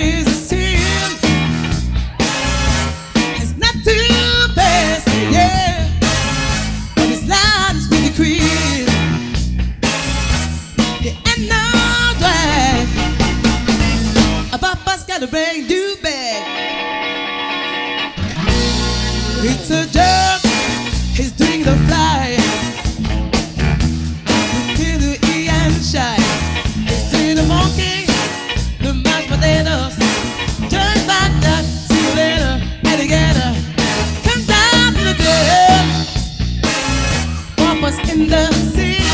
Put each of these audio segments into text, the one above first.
is a sin. It's not too fast, yeah. But this line is pretty clear. There ain't no drag. A papa's got a brand new bag. It's a joke. He's doing the fly. Feel the E and shy. He's doing the monkey, the mashed potatoes. Just like that, see you later, alligator. Come down to the girl. Papa's in the sea.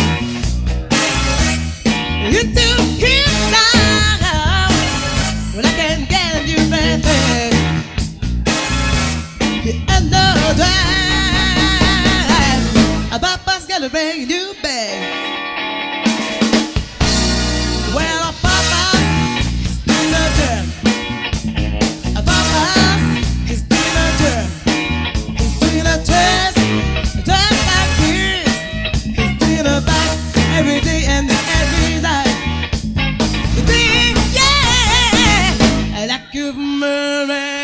You two keep down. Well, I can't get you baby. You end the drive. A papa's got a brand new bag. Well, a papa's doing a turn. A papa's is doing a turn. He's doing a twist, just like this. He's doing a back every day and every night. The thing, yeah, I like you, Murray.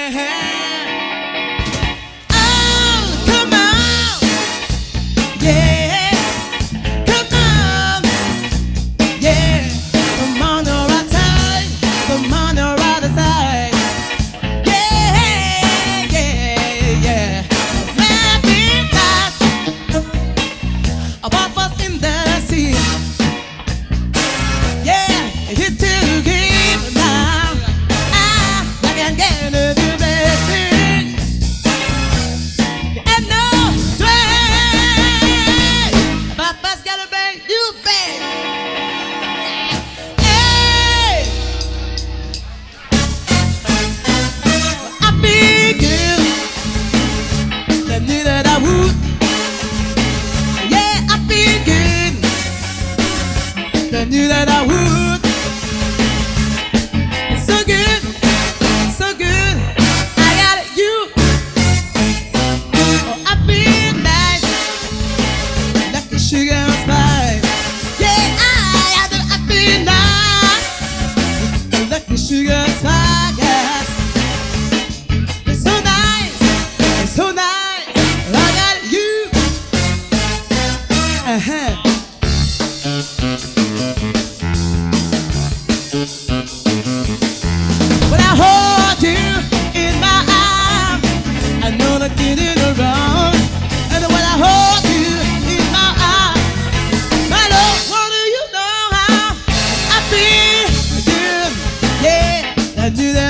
I knew that I would. So good, so good. I got you. Oh, I feel nice, like a sugar and spice. Yeah, I feel nice, like a sugar and spice. Yes. It's so nice, it's so nice. I got you. When I hold you in my arms, I know that you did it wrong. And when I hold you in my arms, my love, what do you know how I feel good? Yeah, I do that.